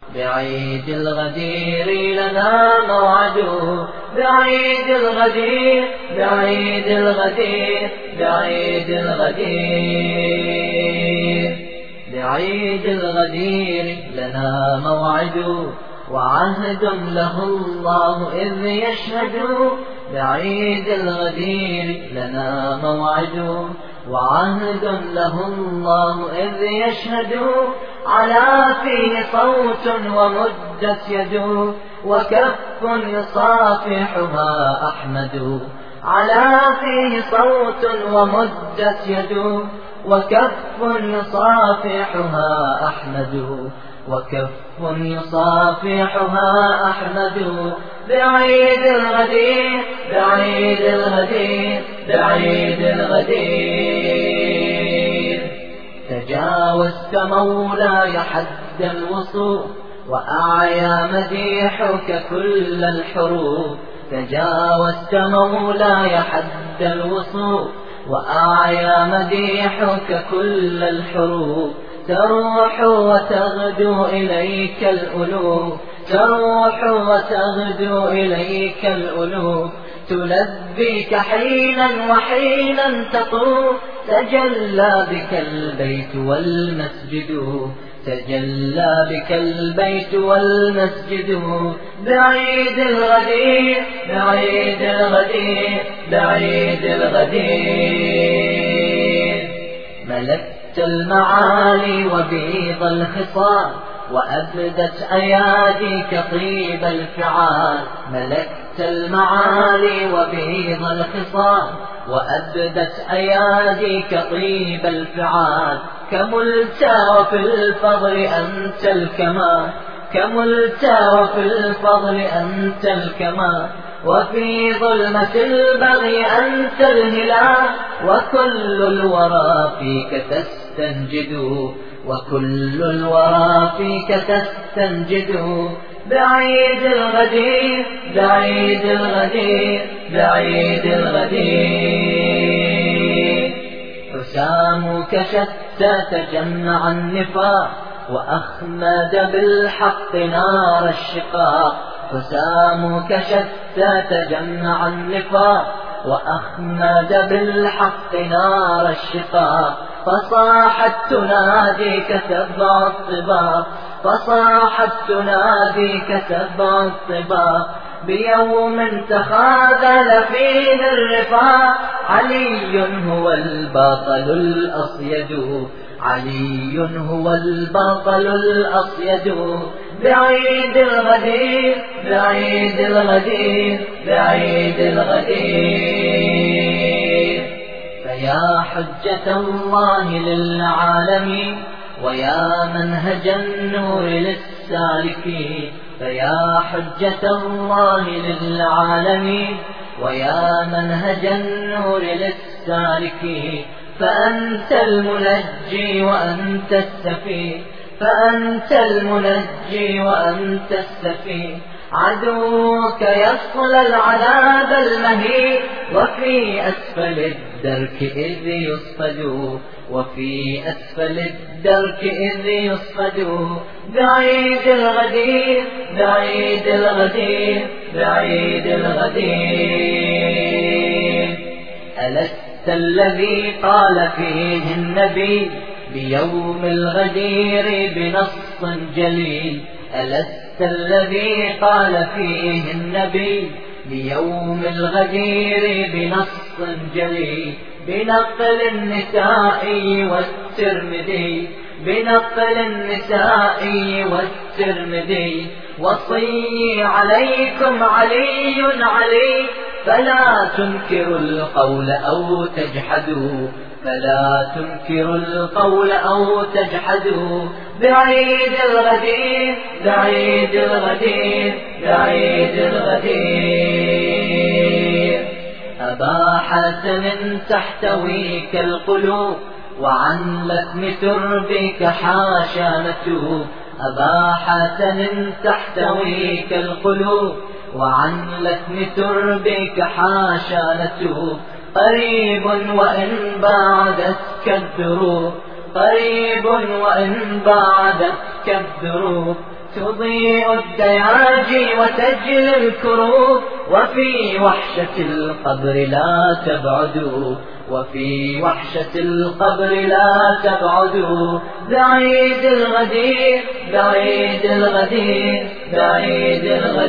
بعيد الغدير لنا موعد، بعيد الغدير، بعيد الغدير، بعيد الغدير، بعيد الغدير لنا موعد، وعهد له الله إذ يشهد. بعيد الغدير لنا موعد، وعهد له الله إذ يشهد. على فيه صوت ومدت يد، وكف يصافحها أحمد. على فيه صوت ومدت يد، وكف يصافحها أحمد، وكف يصافحها أحمد. بعيد الغدير، بعيد الغدير، بعيد الغدير. تجاوزت مولاي حد الوصول، وأعيا مديحك كل الحروب. تجاوزت مولاي حد الوصول، وأعيا مديحك كل الحروب. تروح وتغدو إليك الألوف، تروح وتغدو إليك الألوف. تلبيك حينا وحينا تطوف. تجلى بك البيت والمسجد، تجلى بك البيت والمسجد. بعيد الغدير، بعيد الغدير، بعيد الغدير. ملكت المعالي وبيض الخصال، وأبدت أياديك طيب الفعال. ملكت المعالي وبيض الخصال، وأبدت أياديك طيب الفعال. كملت وفي الفضل أنت الكمال، كملت وفي الفضل أنت الكمال. وفي ظلمة البغي أنت الهلال، وكل الورى فيك تستنجد، وكل الورى فيك تستنجد. بعيد الغدير، بعيد الغدير، بعيد الغدير. حسامك شتات جمع النفاق، وأخمد بالحق نار الشقاق. حسامك شتات جمع النفاق، وأخمد بالحق نار الشقاق. فصاحت تناديك سبع الطباق، فصاحت تناديك سبع الطباق. بيوم تخاذل فيه الرفاق. علي هو البطل الأصيد، علي هو البطل الأصيد. بعيد الغدير، بعيد الغدير، بعيد الغدير. فيا حجة الله للعالمين، ويا منهج النور للسالكين. فيا حجة الله للعالمين، ويا منهج النور للسالكين. فأنت المنجي وأنت السفيه، فأنت المنجي وأنت السفيه. عدوك يصلى العذاب المهين، وفي أسفل الدرك إذ يصفد، وفي أسفل الدرك إذ يصفد. بعيد الغدير، بعيد الغدير، بعيد الغدير. ألست الذي قال فيه النبي بيوم الغدير بنص جليل؟ ألست الذي قال فيه النبي بيوم الغدير بنص جليل؟ بنقل النسائي والترمذي، بنقل النسائي والترمذي. وصي عليكم علي علي، فلا تنكروا القول أو تجحدوا، فلا تنكروا القول أو تجحدوا. بعيد الغدير، بعيد الغدير، بعيد الغدير. أبا حسن تحتويك القلوب، وعن لثم تربك حاشا نتوب. أبا حسن تحتويك القلوب، وعن لثم تربك حاشا نتوب. قريب وإن بعدتك الدروب، قريب وإن بعدتك الدروب. تضيء الدياجي وتجلي الكروب، وفي وحشة القبر لا تبعدوا، وفي وحشة القبر لا تبعدوا. بعيد الغدير بعيد الغدير بعيد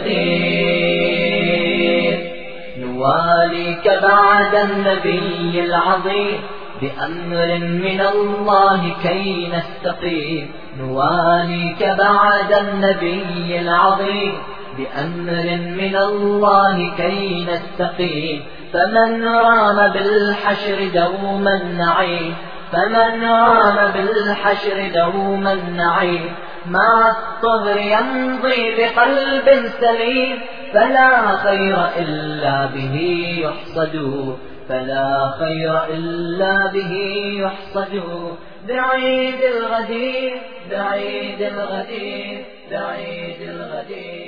الغدير، نواليك بعد النبي العظيم بأمر من الله كي نستقيم. نواليك بعد النبي العظيم بأمر من الله كي نستقيم. فمن رام بالحشر دوما نعيم، فمن رام بالحشر دوما نعيم، مع الطهر يمضي بقلب سليم. فلا خير إلا به يحصد، فلا خير إلا به يحصد. بعيد الغدير بعيد الغدير بعيد الغدير.